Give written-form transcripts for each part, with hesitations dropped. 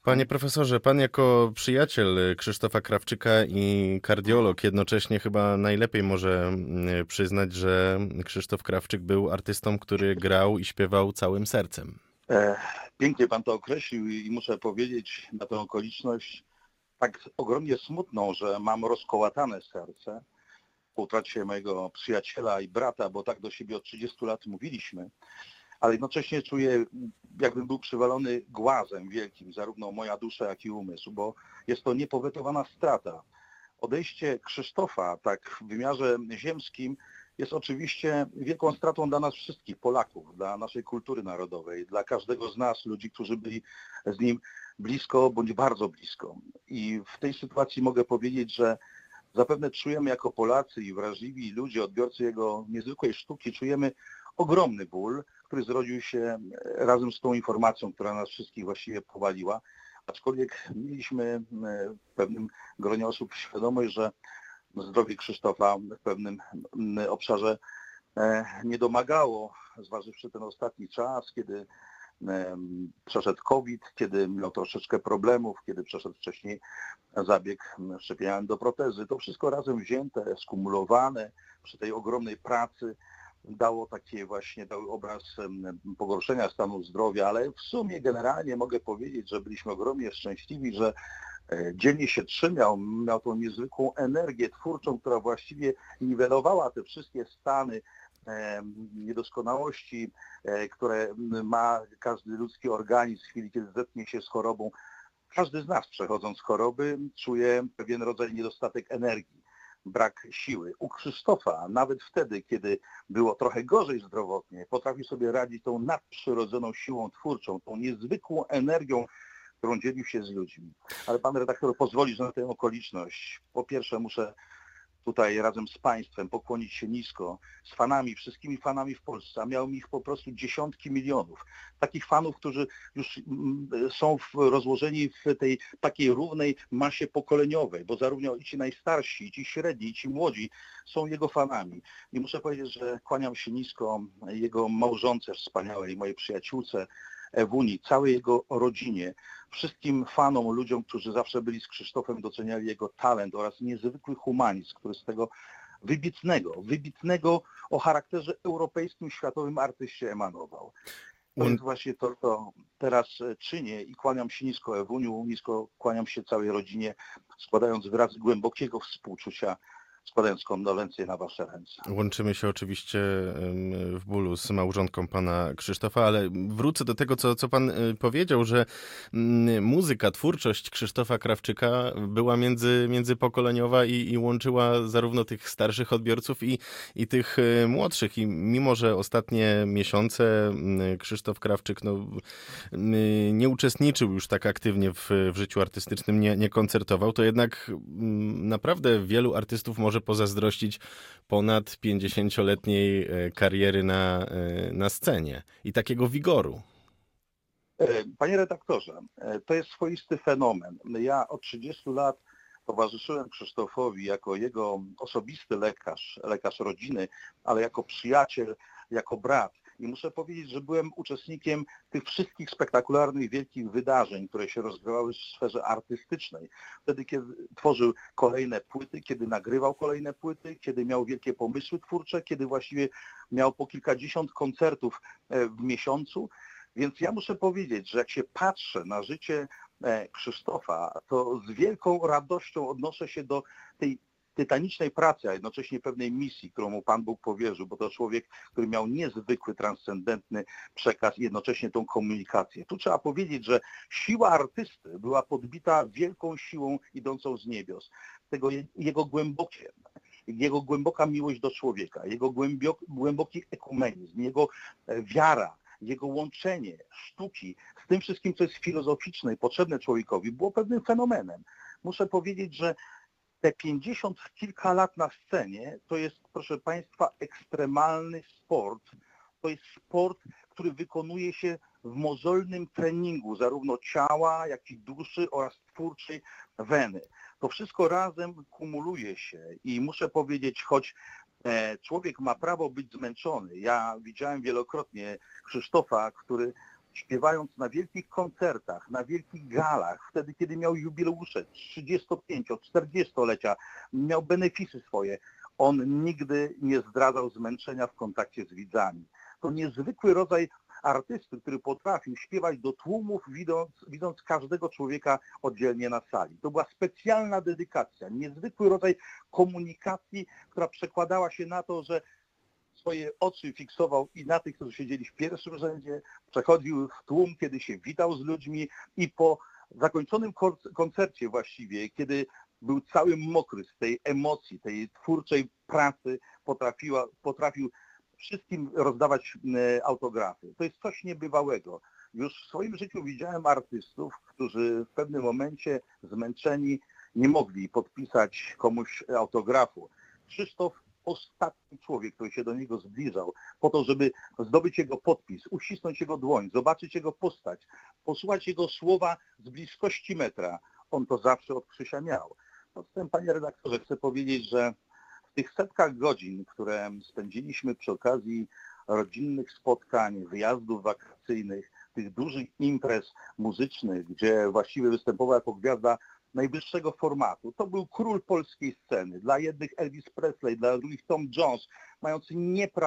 Panie profesorze, pan jako przyjaciel Krzysztofa Krawczyka i kardiolog jednocześnie chyba najlepiej może przyznać, że Krzysztof Krawczyk był artystą, który grał i śpiewał całym sercem. E, Pięknie pan to określił i muszę powiedzieć na tę okoliczność tak ogromnie smutną, że mam rozkołatane serce po utracie mojego przyjaciela i brata, bo tak do siebie od 30 lat mówiliśmy, ale jednocześnie czuję, jakbym był przywalony głazem wielkim, zarówno moja dusza, jak i umysł, bo jest to niepowetowana strata. Odejście Krzysztofa, tak w wymiarze ziemskim, jest oczywiście wielką stratą dla nas wszystkich, Polaków, dla naszej kultury narodowej, dla każdego z nas, ludzi, którzy byli z nim blisko bądź bardzo blisko. I w tej sytuacji mogę powiedzieć, że zapewne czujemy jako Polacy i wrażliwi ludzie, odbiorcy jego niezwykłej sztuki, czujemy ogromny ból, który zrodził się razem z tą informacją, która nas wszystkich właściwie powaliła. Aczkolwiek mieliśmy w pewnym gronie osób świadomość, że zdrowie Krzysztofa w pewnym obszarze nie domagało, zważywszy ten ostatni czas, kiedy przeszedł COVID, kiedy miał troszeczkę problemów, kiedy przeszedł wcześniej zabieg szczepienia endoprotezy. To wszystko razem wzięte, skumulowane przy tej ogromnej pracy dało dały obraz pogorszenia stanu zdrowia, ale w sumie generalnie mogę powiedzieć, że byliśmy ogromnie szczęśliwi, że dzielnie się trzymał, miał tą niezwykłą energię twórczą, która właściwie niwelowała te wszystkie stany niedoskonałości, które ma każdy ludzki organizm w chwili, kiedy zetknie się z chorobą. Każdy z nas, przechodząc choroby, czuje pewien rodzaj niedostatek energii, brak siły. U Krzysztofa, nawet wtedy, kiedy było trochę gorzej zdrowotnie, potrafił sobie radzić tą nadprzyrodzoną siłą twórczą, tą niezwykłą energią, którą dzielił się z ludźmi. Ale pan redaktor pozwoli, że na tę okoliczność, po pierwsze muszę tutaj razem z państwem pokłonić się nisko, z fanami, wszystkimi fanami w Polsce, a miałem ich po prostu dziesiątki milionów. Takich fanów, którzy już są rozłożeni w tej takiej równej masie pokoleniowej, bo zarówno i ci najstarsi, i ci średni, i ci młodzi są jego fanami. I muszę powiedzieć, że kłaniam się nisko jego małżonce wspaniałej, mojej przyjaciółce Ewuni, całej jego rodzinie, wszystkim fanom, ludziom, którzy zawsze byli z Krzysztofem, doceniali jego talent oraz niezwykły humanizm, który z tego wybitnego o charakterze europejskim, światowym artyście emanował. To jest właśnie to, co teraz czynię i kłaniam się nisko Ewuniu, nisko kłaniam się całej rodzinie, składając wyrazy głębokiego współczucia, składając kondolencje na wasze ręce. Łączymy się oczywiście w bólu z małżonką pana Krzysztofa, ale wrócę do tego, co pan powiedział, że muzyka, twórczość Krzysztofa Krawczyka była międzypokoleniowa i łączyła zarówno tych starszych odbiorców i tych młodszych. I mimo, że ostatnie miesiące Krzysztof Krawczyk nie uczestniczył już tak aktywnie w życiu artystycznym, nie koncertował, to jednak naprawdę wielu artystów może pozazdrościć ponad 50-letniej kariery na scenie i takiego wigoru. Panie redaktorze, to jest swoisty fenomen. Ja od 30 lat towarzyszyłem Krzysztofowi jako jego osobisty lekarz rodziny, ale jako przyjaciel, jako brat. I muszę powiedzieć, że byłem uczestnikiem tych wszystkich spektakularnych, wielkich wydarzeń, które się rozgrywały w sferze artystycznej. Wtedy, kiedy tworzył kolejne płyty, kiedy nagrywał kolejne płyty, kiedy miał wielkie pomysły twórcze, kiedy właściwie miał po kilkadziesiąt koncertów w miesiącu. Więc ja muszę powiedzieć, że jak się patrzę na życie Krzysztofa, to z wielką radością odnoszę się do tej tytanicznej pracy, a jednocześnie pewnej misji, którą mu Pan Bóg powierzył, bo to człowiek, który miał niezwykły, transcendentny przekaz i jednocześnie tą komunikację. Tu trzeba powiedzieć, że siła artysty była podbita wielką siłą idącą z niebios. Tego jego głęboka miłość do człowieka, jego głęboki ekumenizm, jego wiara, jego łączenie sztuki z tym wszystkim, co jest filozoficzne i potrzebne człowiekowi, było pewnym fenomenem. Muszę powiedzieć, że te 50 kilka lat na scenie to jest, proszę Państwa, ekstremalny sport. To jest sport, który wykonuje się w mozolnym treningu zarówno ciała, jak i duszy oraz twórczej weny. To wszystko razem kumuluje się i muszę powiedzieć, choć człowiek ma prawo być zmęczony. Ja widziałem wielokrotnie Krzysztofa, który śpiewając na wielkich koncertach, na wielkich galach, wtedy kiedy miał jubileusze 35-40-lecia, miał beneficy swoje. On nigdy nie zdradzał zmęczenia w kontakcie z widzami. To niezwykły rodzaj artysty, który potrafił śpiewać do tłumów, widząc każdego człowieka oddzielnie na sali. To była specjalna dedykacja, niezwykły rodzaj komunikacji, która przekładała się na to, że swoje oczy fiksował i na tych, którzy siedzieli w pierwszym rzędzie, przechodził w tłum, kiedy się witał z ludźmi i po zakończonym koncercie właściwie, kiedy był cały mokry z tej emocji, tej twórczej pracy, potrafił wszystkim rozdawać autografy. To jest coś niebywałego. Już w swoim życiu widziałem artystów, którzy w pewnym momencie zmęczeni nie mogli podpisać komuś autografu. Krzysztof, ostatni człowiek, który się do niego zbliżał, po to, żeby zdobyć jego podpis, uścisnąć jego dłoń, zobaczyć jego postać, posłuchać jego słowa z bliskości metra. On to zawsze od Krzysia miał. Zatem, panie redaktorze, chcę powiedzieć, że w tych setkach godzin, które spędziliśmy przy okazji rodzinnych spotkań, wyjazdów wakacyjnych, tych dużych imprez muzycznych, gdzie właściwie występował jako gwiazda najwyższego formatu. To był król polskiej sceny. Dla jednych Elvis Presley, dla drugich Tom Jones, mający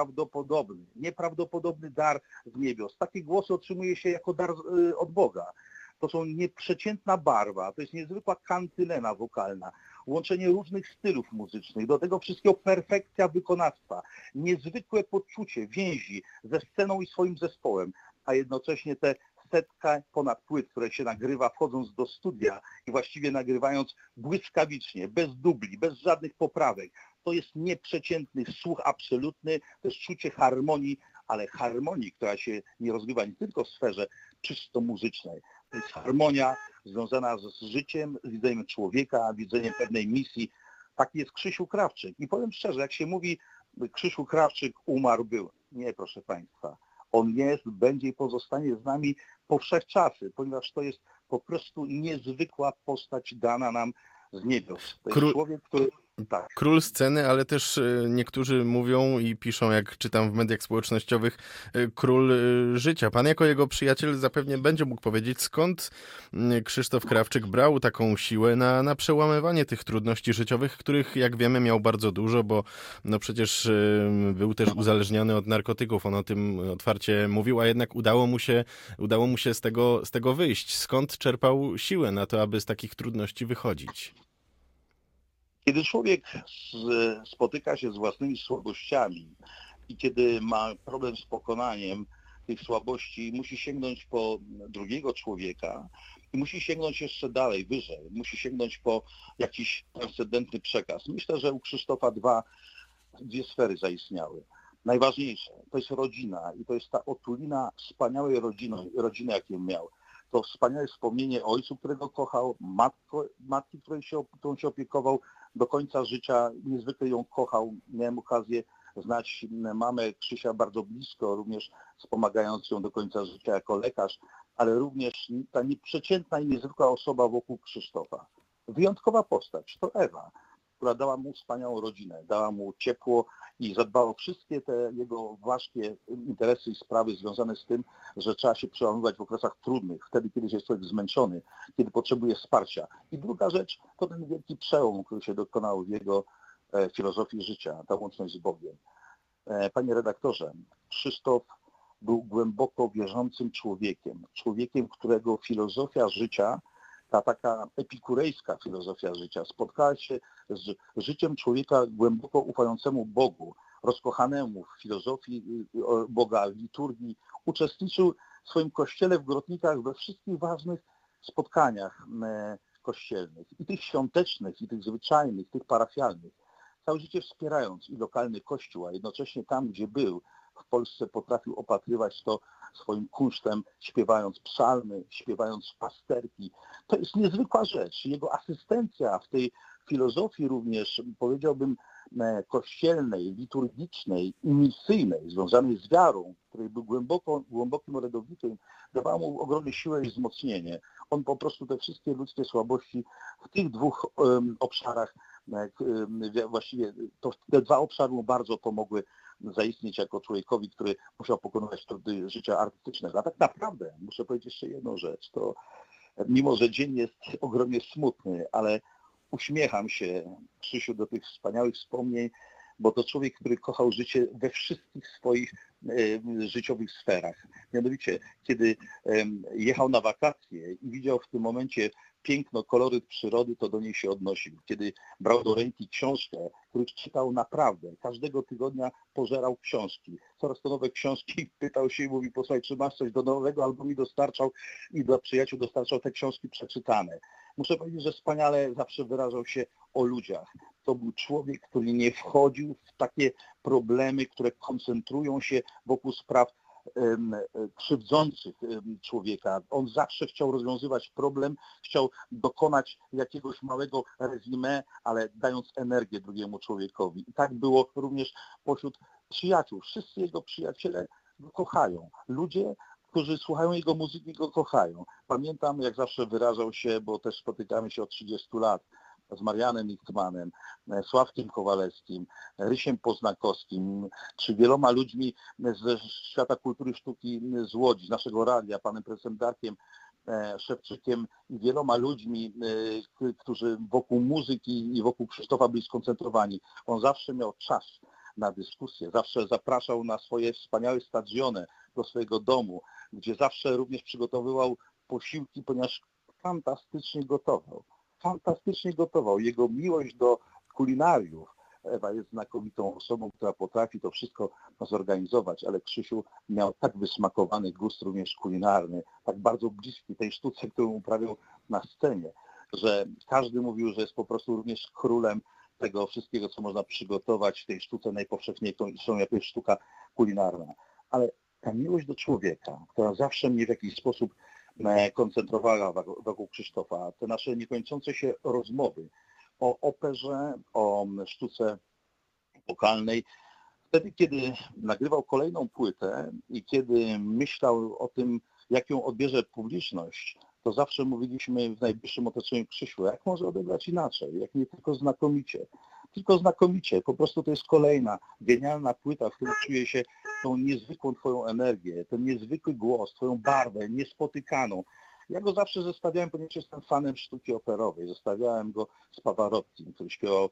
nieprawdopodobny dar z niebios. Takie głosy otrzymuje się jako dar od Boga. To są nieprzeciętna barwa, to jest niezwykła kantylena wokalna, łączenie różnych stylów muzycznych, do tego wszystkiego perfekcja wykonawstwa, niezwykłe poczucie więzi ze sceną i swoim zespołem, a jednocześnie te setka ponad płyt, które się nagrywa wchodząc do studia i właściwie nagrywając błyskawicznie, bez dubli, bez żadnych poprawek. To jest nieprzeciętny słuch absolutny, to jest czucie harmonii, ale harmonii, która się nie rozgrywa nie tylko w sferze czysto muzycznej. To jest harmonia związana z życiem, z widzeniem człowieka, widzeniem pewnej misji. Taki jest Krzysiu Krawczyk. I powiem szczerze, jak się mówi, Krzysiu Krawczyk umarł, był. Nie, proszę państwa. On jest, będzie i pozostanie z nami po wszechczasy, ponieważ to jest po prostu niezwykła postać dana nam z niebios. To jest człowiek, który... Tak. Król sceny, ale też niektórzy mówią i piszą, jak czytam w mediach społecznościowych, król życia. Pan jako jego przyjaciel zapewne będzie mógł powiedzieć, skąd Krzysztof Krawczyk brał taką siłę na przełamywanie tych trudności życiowych, których, jak wiemy, miał bardzo dużo, bo no przecież był też uzależniony od narkotyków. On o tym otwarcie mówił, a jednak udało mu się z tego wyjść. Skąd czerpał siłę na to, aby z takich trudności wychodzić? Kiedy człowiek spotyka się z własnymi słabościami i kiedy ma problem z pokonaniem tych słabości, musi sięgnąć po drugiego człowieka i musi sięgnąć jeszcze dalej, wyżej. Musi sięgnąć po jakiś transcendentny przekaz. Myślę, że u Krzysztofa dwie sfery zaistniały. Najważniejsze to jest rodzina i to jest ta otulina wspaniałej rodziny, jaką miał. To wspaniałe wspomnienie o ojcu, którego kochał, matki, którą się opiekował do końca życia, niezwykle ją kochał. Miałem okazję znać mamę Krzysia bardzo blisko, również wspomagając ją do końca życia jako lekarz, ale również ta nieprzeciętna i niezwykła osoba wokół Krzysztofa. Wyjątkowa postać to Ewa, która dała mu wspaniałą rodzinę, dała mu ciepło i zadbała o wszystkie te jego ważkie interesy i sprawy związane z tym, że trzeba się przełamywać w okresach trudnych, wtedy, kiedy jest człowiek zmęczony, kiedy potrzebuje wsparcia. I druga rzecz to ten wielki przełom, który się dokonał w jego filozofii życia, ta łączność z Bogiem. Panie redaktorze, Krzysztof był głęboko wierzącym człowiekiem, którego filozofia życia, ta taka epikurejska filozofia życia, spotkała się z życiem człowieka głęboko ufającemu Bogu, rozkochanemu w filozofii Boga, w liturgii. Uczestniczył w swoim kościele w Grotnikach we wszystkich ważnych spotkaniach kościelnych, i tych świątecznych, i tych zwyczajnych, tych parafialnych. Całe życie wspierając i lokalny kościół, a jednocześnie tam, gdzie był, w Polsce potrafił opatrywać to swoim kunsztem, śpiewając psalmy, śpiewając pasterki. To jest niezwykła rzecz. Jego asystencja w tej filozofii również, powiedziałbym, kościelnej, liturgicznej i misyjnej, związanej z wiarą, której był głębokim orędownikiem, dawała mu ogromną siłę i wzmocnienie. On po prostu te wszystkie ludzkie słabości w tych dwóch obszarach, właściwie te dwa obszary mu bardzo pomogły zaistnieć jako człowiekowi, który musiał pokonywać trudy życia artystycznego. A tak naprawdę muszę powiedzieć jeszcze jedną rzecz, to mimo, że dzień jest ogromnie smutny, ale uśmiecham się, Krzysiu, do tych wspaniałych wspomnień, bo to człowiek, który kochał życie we wszystkich swoich życiowych sferach. Mianowicie, kiedy jechał na wakacje i widział w tym momencie piękno, koloryt przyrody, to do niej się odnosił. Kiedy brał do ręki książkę, których czytał naprawdę, każdego tygodnia pożerał książki. Coraz to nowe książki, pytał się i mówi, posłuchaj, czy masz coś do nowego, albo mi dostarczał i dla przyjaciół dostarczał te książki przeczytane. Muszę powiedzieć, że wspaniale zawsze wyrażał się o ludziach. To był człowiek, który nie wchodził w takie problemy, które koncentrują się wokół spraw krzywdzących człowieka. On zawsze chciał rozwiązywać problem, chciał dokonać jakiegoś małego resume, ale dając energię drugiemu człowiekowi. I tak było również pośród przyjaciół. Wszyscy jego przyjaciele go kochają. Ludzie, którzy słuchają jego muzyki, go kochają. Pamiętam, jak zawsze wyrażał się, bo też spotykamy się od 30 lat, z Marianem Lichtmanem, Sławkiem Kowalewskim, Rysiem Poznakowskim, czy wieloma ludźmi ze świata kultury sztuki z Łodzi, z naszego radia, panem profesorem Darkiem Szewczykiem i wieloma ludźmi, którzy wokół muzyki i wokół Krzysztofa byli skoncentrowani. On zawsze miał czas na dyskusję, zawsze zapraszał na swoje wspaniałe stadiony, do swojego domu, gdzie zawsze również przygotowywał posiłki, ponieważ fantastycznie gotował. Fantastycznie gotował. Jego miłość do kulinariów. Ewa jest znakomitą osobą, która potrafi to wszystko zorganizować, ale Krzysiu miał tak wysmakowany gust również kulinarny, tak bardzo bliski tej sztuce, którą uprawiał na scenie, że każdy mówił, że jest po prostu również królem tego wszystkiego, co można przygotować w tej sztuce najpowszechniejszą, jaką jest sztuka kulinarna. Ale ta miłość do człowieka, która zawsze mnie w jakiś sposób koncentrowała wokół Krzysztofa, te nasze niekończące się rozmowy o operze, o sztuce wokalnej. Wtedy, kiedy nagrywał kolejną płytę i kiedy myślał o tym, jak ją odbierze publiczność, to zawsze mówiliśmy w najbliższym otoczeniu: Krzysiu, jak może odebrać inaczej, jak nie tylko znakomicie. Tylko znakomicie, po prostu to jest kolejna genialna płyta, w której czuje się tą niezwykłą twoją energię, ten niezwykły głos, twoją barwę, niespotykaną. Ja go zawsze zestawiałem, ponieważ jestem fanem sztuki operowej. Zestawiałem go z Pavarottim, który śpiewał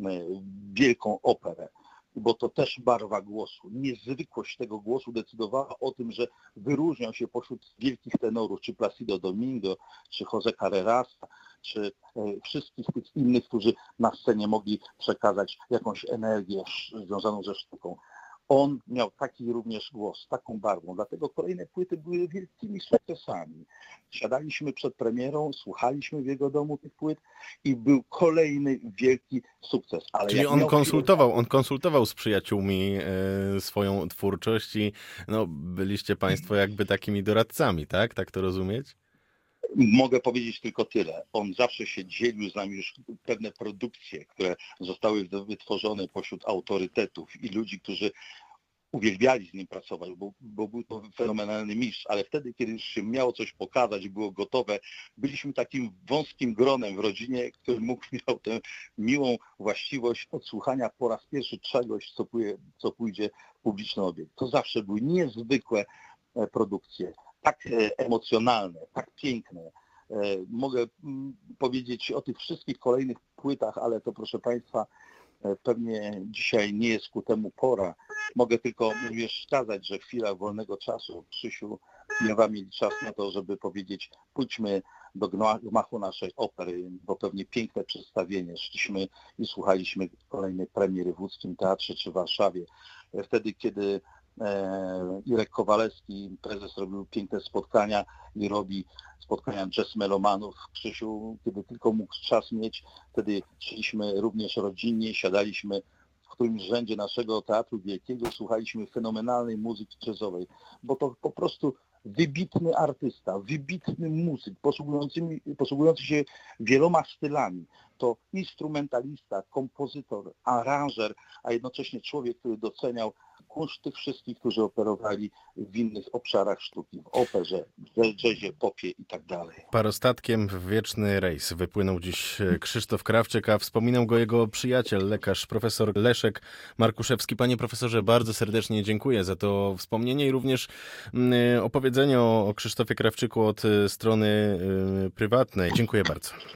wielką operę, bo to też barwa głosu. Niezwykłość tego głosu decydowała o tym, że wyróżniał się pośród wielkich tenorów, czy Placido Domingo, czy José Carrerasa, czy wszystkich tych innych, którzy na scenie mogli przekazać jakąś energię związaną ze sztuką. On miał taki również głos, taką barwą, dlatego kolejne płyty były wielkimi sukcesami. Siadaliśmy przed premierą, słuchaliśmy w jego domu tych płyt i był kolejny wielki sukces. Ale czyli on konsultował z przyjaciółmi swoją twórczość i no, byliście państwo jakby takimi doradcami, tak? Tak to rozumieć? Mogę powiedzieć tylko tyle. On zawsze się dzielił z nami już pewne produkcje, które zostały wytworzone pośród autorytetów i ludzi, którzy uwielbiali z nim pracować, bo był to fenomenalny mistrz, ale wtedy, kiedy już się miało coś pokazać, było gotowe, byliśmy takim wąskim gronem w rodzinie, który miał tę miłą właściwość odsłuchania po raz pierwszy czegoś, co pójdzie w publiczny obiekt. To zawsze były niezwykłe produkcje, tak emocjonalne, tak piękne. Mogę powiedzieć o tych wszystkich kolejnych płytach, ale to, proszę Państwa, pewnie dzisiaj nie jest ku temu pora. Mogę tylko wskazać, że chwila wolnego czasu, Krzysiu, nie mieli czas na to, żeby powiedzieć: pójdźmy do gmachu naszej opery, bo pewnie piękne przedstawienie. Szliśmy i słuchaliśmy kolejnej premiery w Łódzkim Teatrze czy w Warszawie. Wtedy, kiedy Irek Kowalewski, prezes, robił piękne spotkania i robi spotkania jazz melomanów. Krzysiu, kiedy tylko mógł czas mieć, wtedy szliśmy również rodzinnie, siadaliśmy w którymś rzędzie naszego Teatru Wielkiego, słuchaliśmy fenomenalnej muzyki jazzowej, bo to po prostu wybitny artysta, wybitny muzyk, posługujący się wieloma stylami. to instrumentalista, kompozytor, aranżer, a jednocześnie człowiek, który doceniał kunszt tych wszystkich, którzy operowali w innych obszarach sztuki, w operze, w jazzie, popie i tak dalej. Parostatkiem w wieczny rejs wypłynął dziś Krzysztof Krawczyk, a wspominał go jego przyjaciel, lekarz, profesor Leszek Markuszewski. Panie profesorze, bardzo serdecznie dziękuję za to wspomnienie i również opowiedzenie o Krzysztofie Krawczyku od strony prywatnej. Dziękuję bardzo.